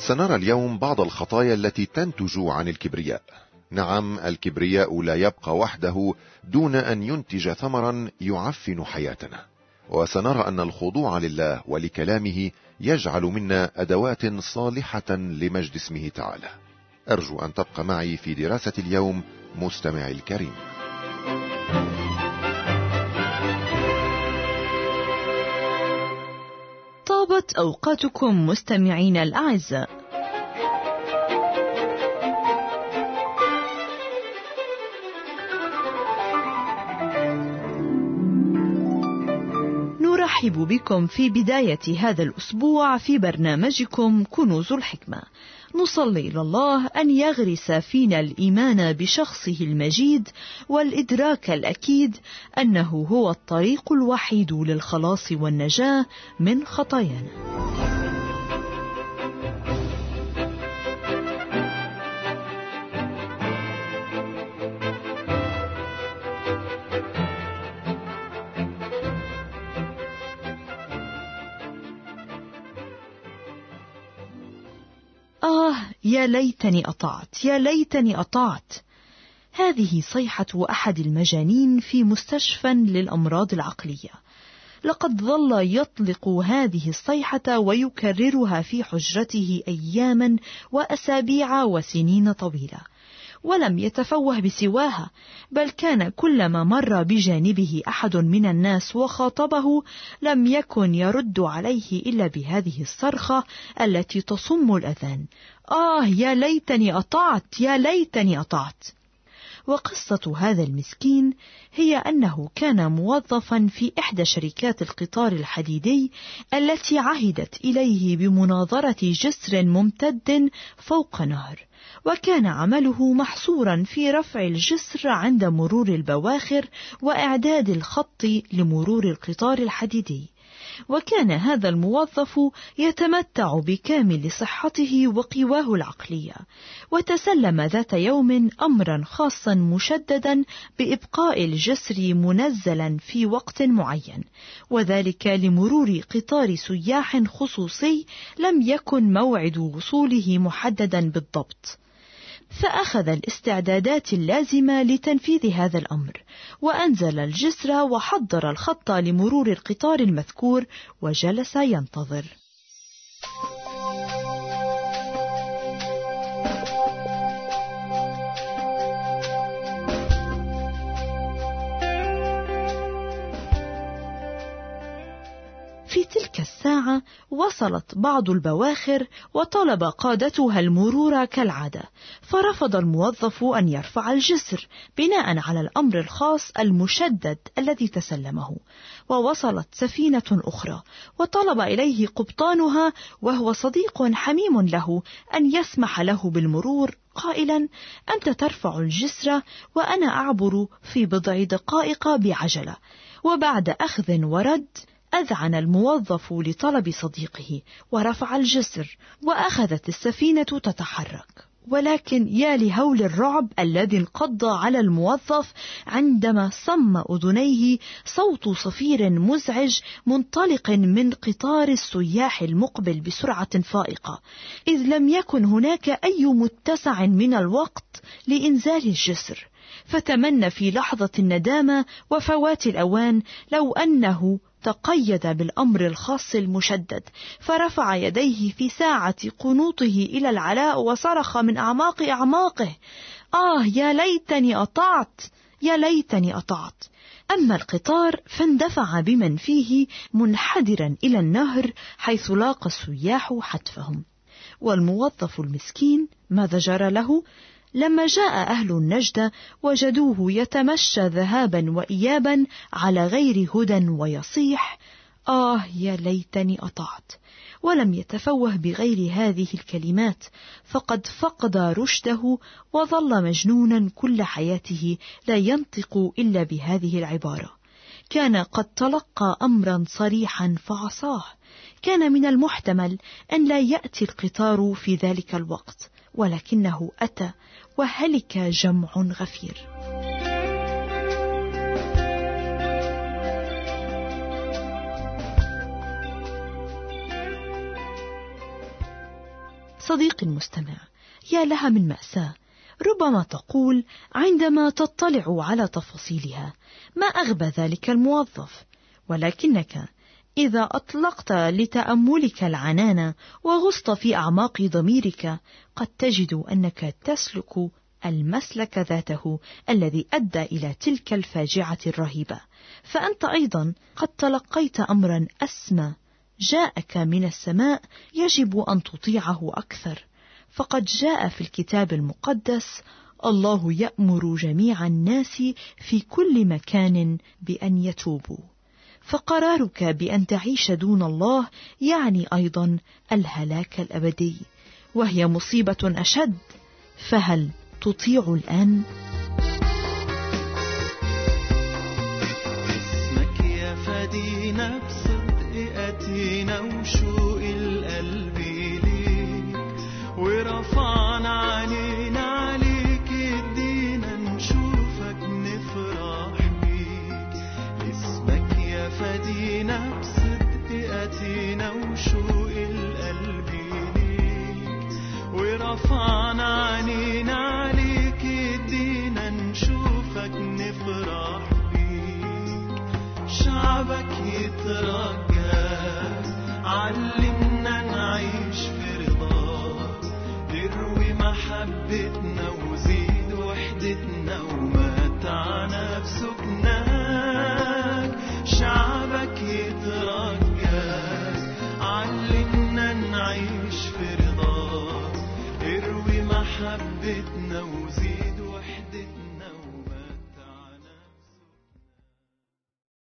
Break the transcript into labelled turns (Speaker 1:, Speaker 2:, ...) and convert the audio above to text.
Speaker 1: وسنرى اليوم بعض الخطايا التي تنتج عن الكبرياء. نعم، الكبرياء لا يبقى وحده دون أن ينتج ثمرا يعفن حياتنا، وسنرى أن الخضوع لله ولكلامه يجعل منا أدوات صالحة لمجد اسمه تعالى. أرجو أن تبقى معي في دراسة اليوم مستمعي الكريم.
Speaker 2: طابت أوقاتكم مستمعين الأعزاء. نرحب بكم في بداية هذا الأسبوع في برنامجكم كنوز الحكمة. نصلي إلى الله أن يغرس فينا الإيمان بشخصه المجيد والإدراك الأكيد أنه هو الطريق الوحيد للخلاص والنجاة من خطايانا. يا ليتني أطعت، يا ليتني أطعت. هذه صيحة أحد المجانين في مستشفى للأمراض العقلية. لقد ظل يطلق هذه الصيحة ويكررها في حجرته أياما وأسابيع وسنين طويلة، ولم يتفوه بسواها، بل كان كلما مر بجانبه أحد من الناس وخاطبه لم يكن يرد عليه إلا بهذه الصرخة التي تصم الأذان: يا ليتني أطعت، يا ليتني أطعت. وقصة هذا المسكين هي أنه كان موظفا في إحدى شركات القطار الحديدي التي عهدت إليه بمناظرة جسر ممتد فوق نهر، وكان عمله محصورا في رفع الجسر عند مرور البواخر وإعداد الخط لمرور القطار الحديدي. وكان هذا الموظف يتمتع بكامل صحته وقواه العقلية، وتسلم ذات يوم أمرا خاصا مشددا بإبقاء الجسر منزلا في وقت معين، وذلك لمرور قطار سياح خصوصي لم يكن موعد وصوله محددا بالضبط. فأخذ الاستعدادات اللازمة لتنفيذ هذا الأمر، وأنزل الجسر وحضر الخط لمرور القطار المذكور وجلس ينتظر. في تلك الساعة وصلت بعض البواخر وطلب قادتها المرور كالعادة، فرفض الموظف أن يرفع الجسر بناء على الأمر الخاص المشدد الذي تسلمه. ووصلت سفينة أخرى وطلب إليه قبطانها وهو صديق حميم له أن يسمح له بالمرور، قائلا: أنت ترفع الجسر وأنا أعبر في بضع دقائق بعجلة. وبعد أخذ ورد أذعن الموظف لطلب صديقه ورفع الجسر، وأخذت السفينة تتحرك. ولكن يا لهول الرعب الذي انقض على الموظف عندما صم أذنيه صوت صفير مزعج منطلق من قطار السياح المقبل بسرعة فائقة، إذ لم يكن هناك أي متسع من الوقت لإنزال الجسر. فتمنى في لحظة الندامة وفوات الأوان لو أنه تقيد بالأمر الخاص المشدد، فرفع يديه في ساعة قنوطه إلى العلاء وصرخ من أعماق أعماقه: يا ليتني أطعت، يا ليتني أطعت. أما القطار فاندفع بمن فيه منحدرا إلى النهر حيث لاقى السياح حتفهم. والموظف المسكين ماذا جرى له؟ لما جاء أهل النجدة وجدوه يتمشى ذهابا وإيابا على غير هدى ويصيح: يا ليتني أطعت. ولم يتفوه بغير هذه الكلمات، فقد فقد رشده وظل مجنونا كل حياته لا ينطق إلا بهذه العبارة. كان قد تلقى أمرا صريحا فعصاه. كان من المحتمل أن لا يأتي القطار في ذلك الوقت، ولكنه أتى وهلك جمع غفير. صديقي المستمع، يا لها من مأساة. ربما تقول عندما تطلع على تفاصيلها: ما أغبى ذلك الموظف. ولكنك إذا أطلقت لتأملك العنان وغصت في أعماق ضميرك قد تجد أنك تسلك المسلك ذاته الذي أدى إلى تلك الفاجعة الرهيبة. فأنت أيضا قد تلقيت أمرا أسمى جاءك من السماء يجب أن تطيعه أكثر. فقد جاء في الكتاب المقدس: الله يأمر جميع الناس في كل مكان بأن يتوبوا. فقرارك بأن تعيش دون الله يعني أيضا الهلاك الأبدي، وهي مصيبة أشد. فهل تطيع الآن؟
Speaker 3: اسمك يا فدينا بصدق أتينا وشوق القلب ليك، ورفعنا علينا عليك ادينا نشوفك نفرح بيك. اسمك يا فدينا بصدق أتينا وشوق القلب ليك، ورفعنا علينا عليك ادينا نشوفك نفرح بيك. شعبك يترجاك، علمنا نعيش في رضاك، اروي محبتنا وزيد وحدتنا ومتعنا بسكناك. شعبك يترجاك، علمنا نعيش في رضاك، اروي محبتنا وزيد